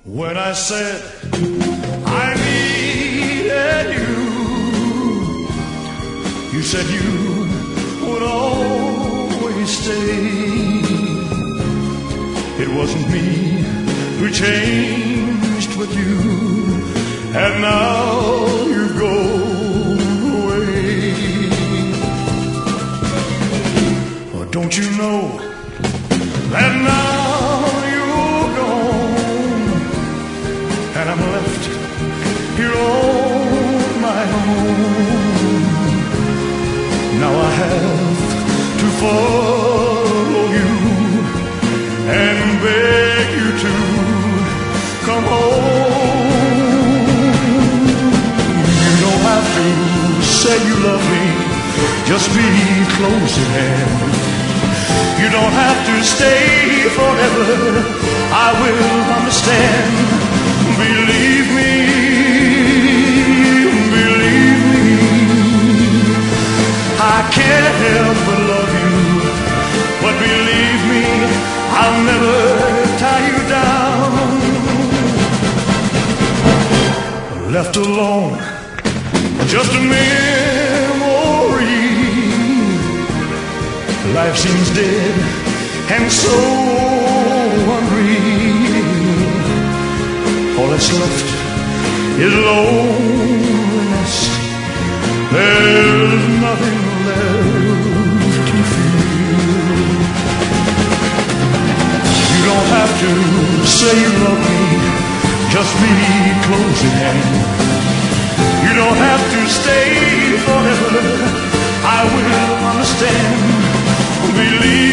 When I said I needed you, you said you would always stay. It wasn't me who changed with you, and now you go away. Oh, don't you know that now you're gone, and I'm left here on my own. Now I have to follow you and beg you to come home. You don't have to say you love me, just be close at hand. You don't have to stay forever, I will understand. Believe me, I can't help but love you. But believe me, I'll never tie you down. Left alone, just a memory. Life seems dead and so unreal. All that's left is loneliness. There's nothing left to feel. You don't have to say you love me, just be close at hand. You don't have to stay forever, I will understand. Believe